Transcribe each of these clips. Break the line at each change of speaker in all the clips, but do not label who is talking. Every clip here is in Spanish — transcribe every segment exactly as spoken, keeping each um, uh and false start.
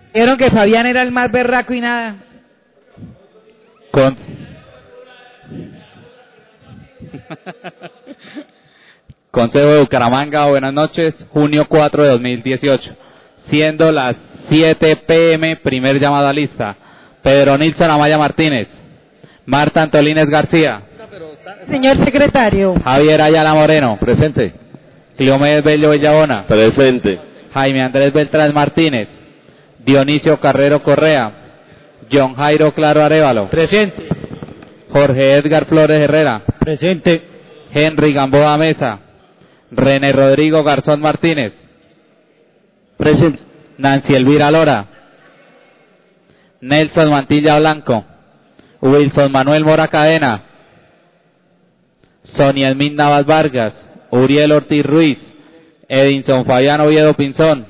Dijeron que Fabián era el más berraco y nada.
Con... Consejo de Bucaramanga, buenas noches, junio cuatro de dos mil dieciocho. Siendo las siete pe eme, primer llamado a lista. Pedro Nilson Amaya Martínez. Marta Antolínez García.
Señor secretario.
Javier Ayala Moreno. Presente. Cleomedes Bello Villabona.
Presente.
Jaime Andrés Beltrán Martínez. Dionisio Carrero Correa. John Jairo Claro Arévalo.
Presente.
Jorge Edgar Flores Herrera.
Presente.
Henry Gamboa Mesa. René Rodrigo Garzón Martínez.
Presente.
Nancy Elvira Lora. Nelson Mantilla Blanco. Wilson Manuel Mora Cadena. Sonia Elmin Navas Vargas. Uriel Ortiz Ruiz. Edinson Fabián Oviedo Pinzón.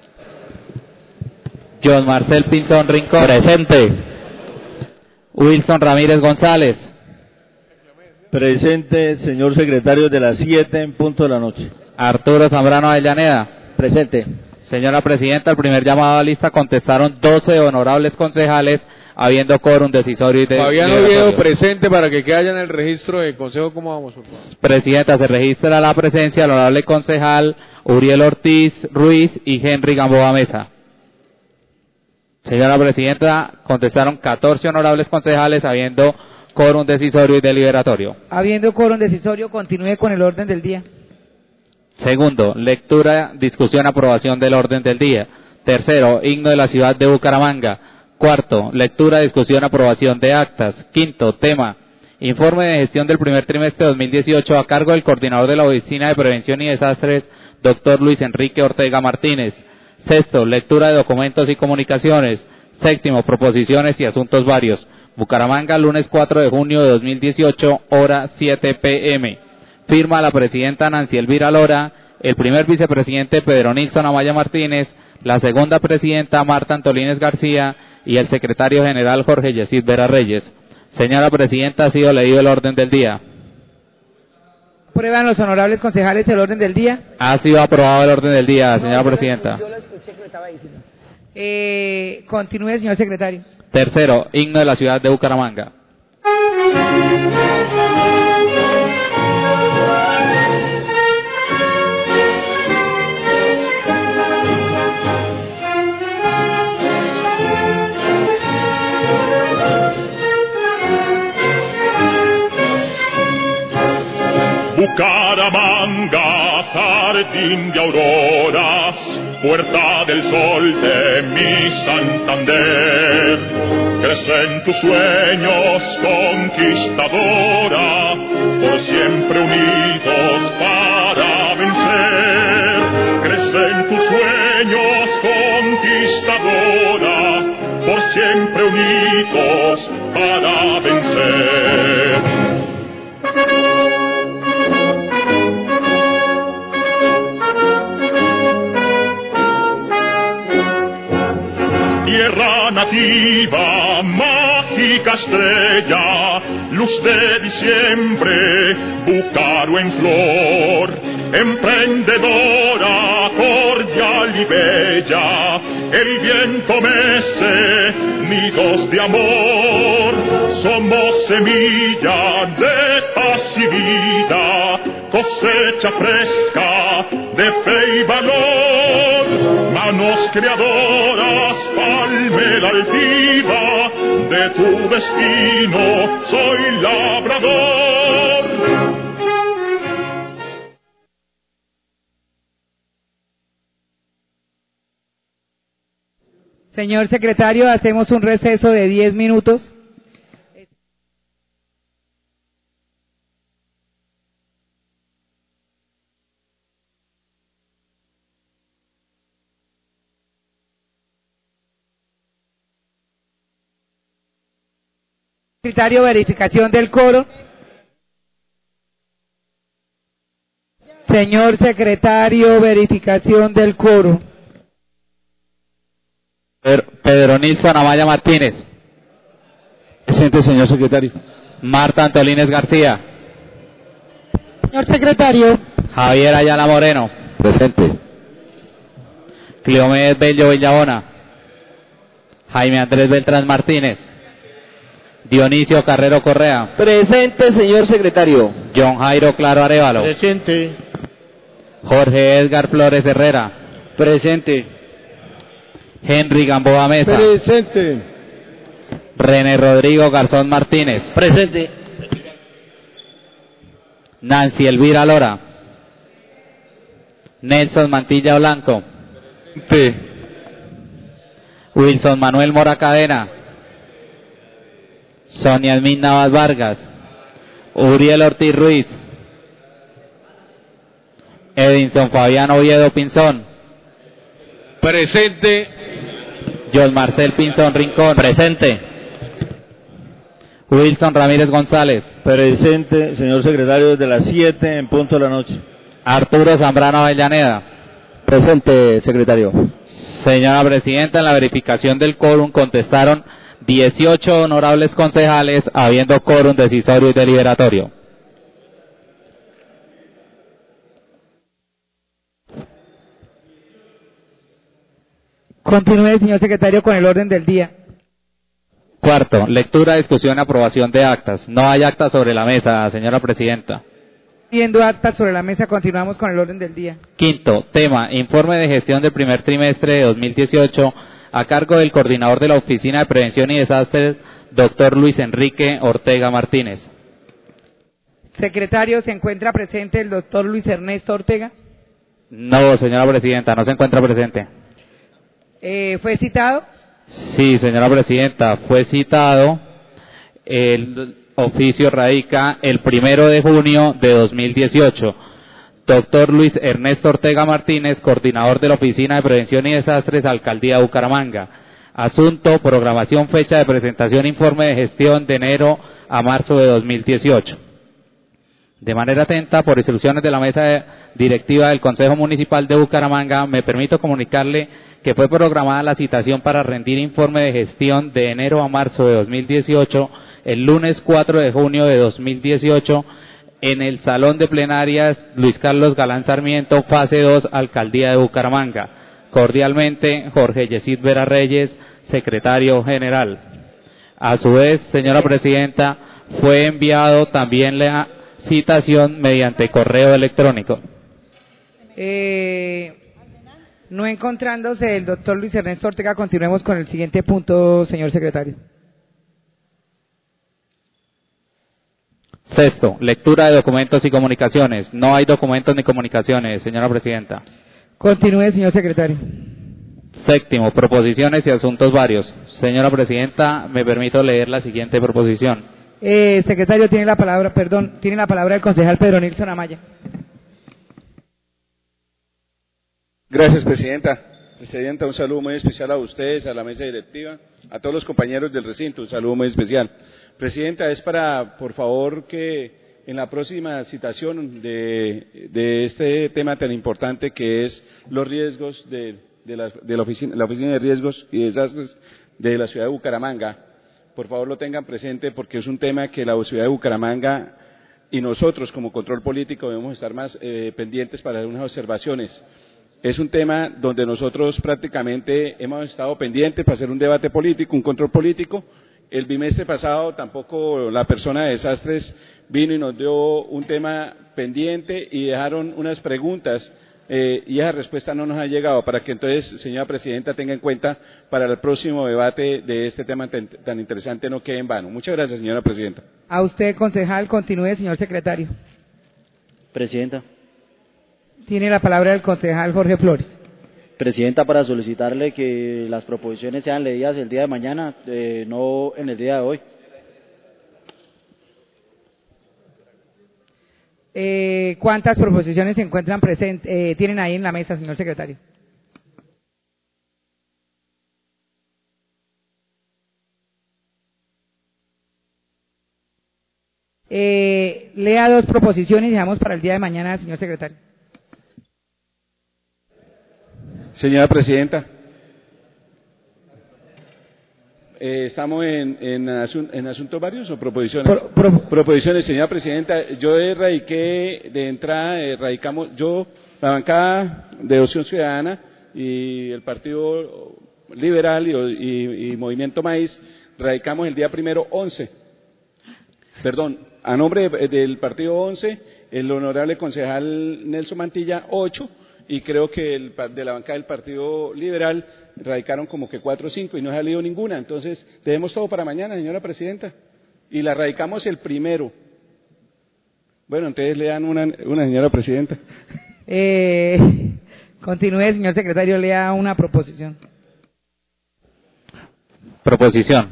John Marcel Pinzón Rincón.
Presente.
Wilson Ramírez González.
Presente, señor secretario, de las siete en punto de la noche.
Arturo Zambrano Avellaneda.
Presente.
Señora Presidenta, el primer llamado a lista contestaron doce honorables concejales, habiendo quórum decisorio y de
Fabián Oviedo presente para que quede en el registro de consejo. ¿Cómo vamos, por favor?
Presidenta, se registra la presencia del honorable concejal Uriel Ortiz Ruiz y Henry Gamboa Mesa. Señora Presidenta, contestaron catorce honorables concejales, habiendo quórum decisorio y deliberatorio.
Habiendo quórum decisorio, continúe con el orden del día.
Segundo, lectura, discusión, aprobación del orden del día. Tercero, himno de la ciudad de Bucaramanga. Cuarto, lectura, discusión, aprobación de actas. Quinto, tema, informe de gestión del primer trimestre de dos mil dieciocho a cargo del coordinador de la Oficina de Prevención y Desastres, doctor Luis Enrique Ortega Martínez. Sexto, lectura de documentos y comunicaciones. Séptimo, proposiciones y asuntos varios. Bucaramanga, lunes cuatro de junio de dos mil dieciocho, hora siete pe eme. Firma la presidenta Nancy Elvira Lora, el primer vicepresidente Pedro Nilson Amaya Martínez, la segunda presidenta Marta Antolínez García y el secretario general Jorge Yesid Vera Reyes. Señora Presidenta, ha sido leído el orden del día.
¿Aprueban los honorables concejales el orden del día?
Ha sido aprobado el orden del día, señora Presidenta.
Yo lo escuché que lo estaba diciendo. Eh, continúe, señor secretario.
Tercero, himno de la ciudad de Bucaramanga.
Bucaramanga, jardín de auroras, puerta del sol de mi Santander. Crecen tus sueños, conquistadora, por siempre unidos para vencer. Crecen tus sueños, conquistadora, por siempre unidos para vencer. Tierra nativa, mágica estrella, luz de diciembre, Bucaro en flor, emprendedora, cordial y bella, el viento mece nidos de amor, somos semilla de paz y vida, cosecha fresca de fe y valor, manos creadoras, palmera altiva, de tu destino soy labrador.
Señor secretario, hacemos un receso de diez minutos. Secretario, verificación del coro. Señor secretario, verificación del coro.
Pedro Nilson Amaya Martínez.
Presente, señor secretario.
Marta Antolínez García.
Señor secretario.
Javier Ayala Moreno.
Presente.
Cleomedes Bello Villabona. Jaime Andrés Beltrán Martínez. Dionisio Carrero Correa.
Presente, señor secretario.
John Jairo Claro Arevalo.
Presente.
Jorge Edgar Flores Herrera.
Presente.
Henry Gamboa Mesa.
Presente.
René Rodrigo Garzón Martínez.
Presente.
Nancy Elvira Lora. Nelson Mantilla Blanco.
Sí.
Wilson Manuel Mora Cadena. Sonia Esmin Navas Vargas. Uriel Ortiz Ruiz. Edinson Fabián Oviedo Pinzón.
Presente.
John Marcel Pinzón Rincón.
Presente.
Wilson Ramírez González.
Presente, señor secretario, desde las siete en punto de la noche.
Arturo Zambrano Avellaneda.
Presente, secretario.
Señora Presidenta, en la verificación del quórum contestaron dieciocho honorables concejales, habiendo quórum decisorio y deliberatorio.
Continúe, señor secretario, con el orden del día.
Cuarto, lectura, discusión, aprobación de actas. No hay actas sobre la mesa, señora Presidenta.
Viendo actas sobre la mesa, continuamos con el orden del día.
Quinto, tema, informe de gestión del primer trimestre de dos mil dieciocho, a cargo del coordinador de la Oficina de Prevención y Desastres, doctor Luis Enrique Ortega Martínez.
Secretario, ¿se encuentra presente el doctor Luis Ernesto Ortega?
No, señora Presidenta, no se encuentra presente.
Eh, ¿Fue citado?
Sí, señora Presidenta, fue citado. El oficio radica el primero de junio de dos mil dieciocho. Doctor Luis Ernesto Ortega Martínez, coordinador de la Oficina de Prevención y Desastres, Alcaldía de Bucaramanga. Asunto, programación, fecha de presentación, informe de gestión de enero a marzo de dos mil dieciocho. De manera atenta, por instrucciones de la mesa directiva del Consejo Municipal de Bucaramanga, me permito comunicarle que fue programada la citación para rendir informe de gestión de enero a marzo de dos mil dieciocho el lunes cuatro de junio de dos mil dieciocho en el Salón de Plenarias Luis Carlos Galán Sarmiento, fase dos, Alcaldía de Bucaramanga. Cordialmente, Jorge Yesid Vera Reyes, secretario general. A su vez, señora Presidenta, fue enviado también la citación mediante correo electrónico.
Eh, no encontrándose el doctor Luis Ernesto Ortega, continuemos con el siguiente punto, señor secretario.
Sexto, lectura de documentos y comunicaciones. No hay documentos ni comunicaciones, señora Presidenta.
Continúe, señor secretario.
Séptimo, proposiciones y asuntos varios. Señora Presidenta, me permito leer la siguiente proposición.
Eh, secretario, tiene la palabra, perdón, tiene la palabra el concejal Pedro Nilson Amaya.
Gracias, Presidenta. Presidenta, un saludo muy especial a ustedes, a la mesa directiva, a todos los compañeros del recinto, un saludo muy especial. Presidenta, es para, por favor, que en la próxima citación de, de este tema tan importante que es los riesgos de, de, la, de la, oficina, la Oficina de Riesgos y Desastres de la ciudad de Bucaramanga, por favor lo tengan presente porque es un tema que la ciudad de Bucaramanga y nosotros como control político debemos estar más eh, pendientes para algunas observaciones. Es un tema donde nosotros prácticamente hemos estado pendientes para hacer un debate político, un control político. El bimestre pasado tampoco la persona de desastres vino y nos dio un tema pendiente y dejaron unas preguntas eh, y esa respuesta no nos ha llegado para que entonces, señora Presidenta, tenga en cuenta para el próximo debate de este tema tan, tan interesante no quede en vano. Muchas gracias, señora Presidenta.
A usted, concejal, continúe, señor secretario.
Presidenta.
Tiene la palabra el concejal Jorge Flores.
Presidenta, para solicitarle que las proposiciones sean leídas el día de mañana, eh, no en el día de hoy.
Eh, ¿Cuántas proposiciones se encuentran presentes, eh, tienen ahí en la mesa, señor secretario? Eh, lea dos proposiciones y dejamos para el día de mañana, señor secretario.
Señora Presidenta, eh, ¿estamos en, en, asun en asuntos varios o proposiciones?
Pro, pro,
proposiciones, señora Presidenta. Yo erradiqué de entrada, erradicamos, yo, la bancada de Opción Ciudadana y el partido Liberal y, y, y Movimiento Maíz, radicamos el día primero once. Perdón, a nombre de, del partido once, el honorable concejal Nelson Mantilla ocho, y creo que el, de la bancada del Partido Liberal radicaron como que cuatro o cinco y no ha salido ninguna. Entonces, tenemos todo para mañana, señora presidenta, y la radicamos el primero. Bueno, entonces le dan una, una señora presidenta.
Eh, continúe, señor secretario, lea una proposición.
Proposición.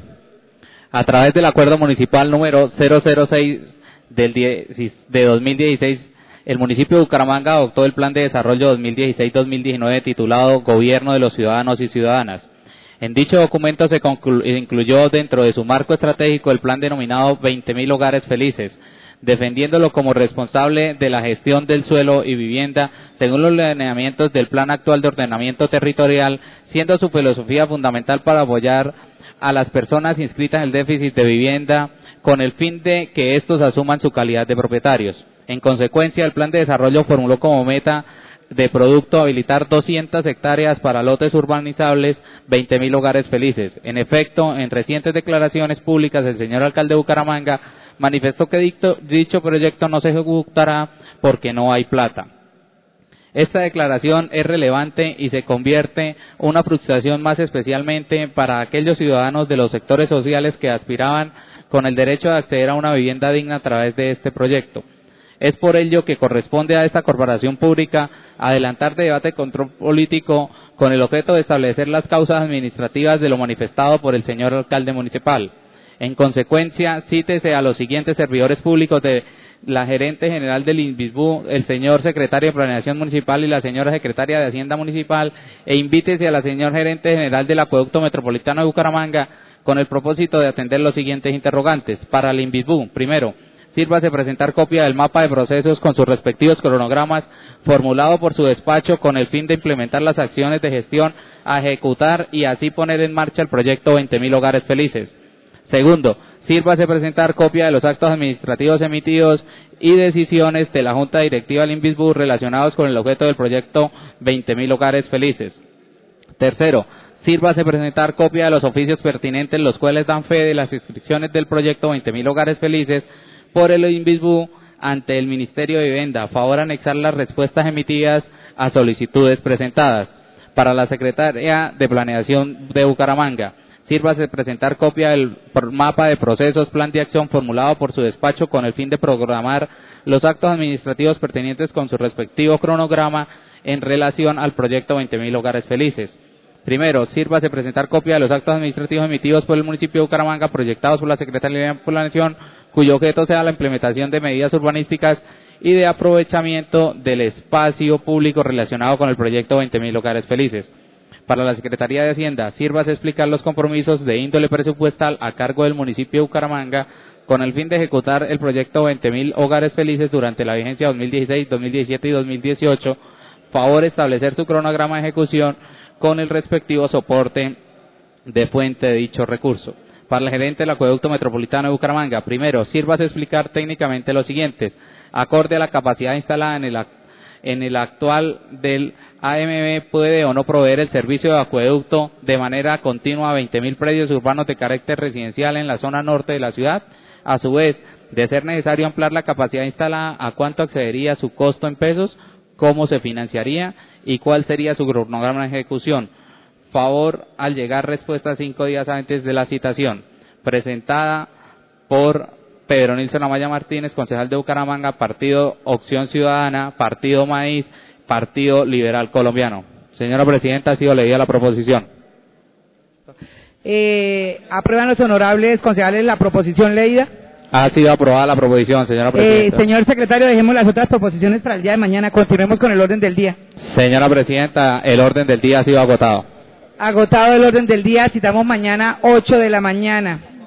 A través del acuerdo municipal número cero cero seis del diez, de dos mil dieciséis, el municipio de Bucaramanga adoptó el Plan de Desarrollo dos mil dieciséis dos mil diecinueve titulado Gobierno de los Ciudadanos y Ciudadanas. En dicho documento se incluyó dentro de su marco estratégico el plan denominado veinte mil hogares felices, defendiéndolo como responsable de la gestión del suelo y vivienda según los lineamientos del Plan Actual de Ordenamiento Territorial, siendo su filosofía fundamental para apoyar a las personas inscritas en el déficit de vivienda con el fin de que estos asuman su calidad de propietarios. En consecuencia, el Plan de Desarrollo formuló como meta de producto habilitar doscientas hectáreas para lotes urbanizables, veinte mil hogares felices. En efecto, en recientes declaraciones públicas, el señor alcalde de Bucaramanga manifestó que dicto, dicho proyecto no se ejecutará porque no hay plata. Esta declaración es relevante y se convierte en una frustración más especialmente para aquellos ciudadanos de los sectores sociales que aspiraban con el derecho de acceder a una vivienda digna a través de este proyecto. Es por ello que corresponde a esta corporación pública adelantar debate de control político con el objeto de establecer las causas administrativas de lo manifestado por el señor alcalde municipal. En consecuencia, cítese a los siguientes servidores públicos de la gerente general del INVISBU, el señor secretario de Planeación Municipal y la señora secretaria de Hacienda Municipal, e invítese a la señor gerente general del Acueducto Metropolitano de Bucaramanga con el propósito de atender los siguientes interrogantes. Para el INVISBU, primero, sírvase presentar copia del mapa de procesos con sus respectivos cronogramas formulado por su despacho con el fin de implementar las acciones de gestión a ejecutar y así poner en marcha el proyecto veinte mil hogares felices. Segundo, sírvase presentar copia de los actos administrativos emitidos y decisiones de la Junta Directiva del INVISBU relacionados con el objeto del proyecto veinte mil hogares felices. Tercero, sírvase presentar copia de los oficios pertinentes los cuales dan fe de las inscripciones del proyecto veinte mil hogares felices por el INVISBU ante el Ministerio de Vivienda, a favor de anexar las respuestas emitidas a solicitudes presentadas. Para la Secretaría de Planeación de Bucaramanga, sírvase presentar copia del mapa de procesos, plan de acción formulado por su despacho con el fin de programar los actos administrativos pertinentes con su respectivo cronograma en relación al proyecto veinte mil hogares felices. Primero, sírvase presentar copia de los actos administrativos emitidos por el municipio de Bucaramanga proyectados por la Secretaría de Planeación, cuyo objeto sea la implementación de medidas urbanísticas y de aprovechamiento del espacio público relacionado con el proyecto veinte mil hogares felices. Para la Secretaría de Hacienda, sírvase explicar los compromisos de índole presupuestal a cargo del municipio de Bucaramanga con el fin de ejecutar el proyecto veinte mil hogares felices durante la vigencia dos mil dieciséis, dos mil diecisiete y dos mil dieciocho, favor establecer su cronograma de ejecución con el respectivo soporte de fuente de dicho recurso. Para el gerente del Acueducto Metropolitano de Bucaramanga, primero, sírvase explicar técnicamente los siguientes: acorde a la capacidad instalada en el en el actual del A M B, puede o no proveer el servicio de acueducto de manera continua a veinte mil predios urbanos de carácter residencial en la zona norte de la ciudad. A su vez, de ser necesario ampliar la capacidad instalada, ¿a cuánto accedería su costo en pesos? ¿Cómo se financiaría? ¿Y cuál sería su cronograma de ejecución? Favor al llegar respuesta cinco días antes de la citación. Presentada por Pedro Nilson Amaya Martínez, concejal de Bucaramanga, Partido Opción Ciudadana, Partido Maíz, Partido Liberal Colombiano. Señora Presidenta, ha sido leída la proposición.
Eh, ¿Aprueban los honorables concejales la proposición leída?
Ha sido aprobada la proposición, señora Presidenta.
Eh, señor secretario, dejemos las otras proposiciones para el día de mañana. Continuemos con el orden del día.
Señora Presidenta, el orden del día ha sido agotado.
Agotado el orden del día, citamos mañana ocho de la mañana.